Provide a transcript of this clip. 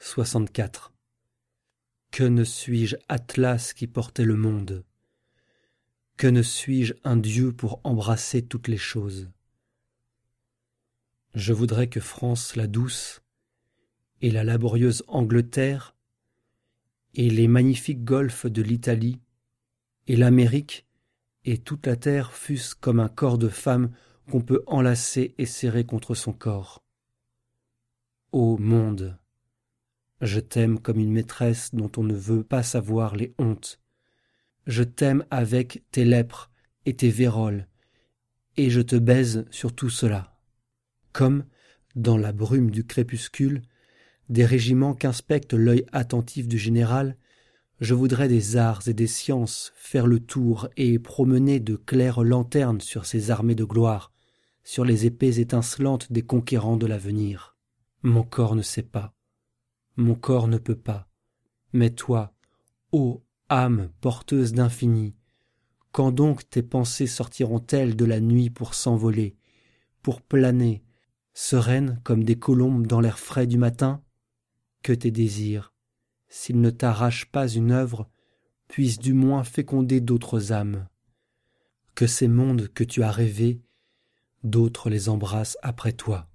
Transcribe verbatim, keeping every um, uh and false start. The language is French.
soixante-quatre. Que ne suis-je Atlas qui portait le monde? Que ne suis-je un dieu pour embrasser toutes les choses? Je voudrais que France la douce, et la laborieuse Angleterre, et les magnifiques golfes de l'Italie, et l'Amérique, et toute la terre fussent comme un corps de femme qu'on peut enlacer et serrer contre son corps. Ô monde, je t'aime comme une maîtresse dont on ne veut pas savoir les hontes. Je t'aime avec tes lèpres et tes véroles, et je te baise sur tout cela. Comme, dans la brume du crépuscule, des régiments qu'inspecte l'œil attentif du général, je voudrais des arts et des sciences faire le tour et promener de claires lanternes sur ces armées de gloire, sur les épées étincelantes des conquérants de l'avenir. Mon corps ne sait pas, mon corps ne peut pas, mais toi, ô âme porteuse d'infini, quand donc tes pensées sortiront-elles de la nuit pour s'envoler, pour planer, sereines comme des colombes dans l'air frais du matin? Que tes désirs, s'ils ne t'arrachent pas une œuvre, puissent du moins féconder d'autres âmes. Que ces mondes que tu as rêvés, d'autres les embrassent après toi.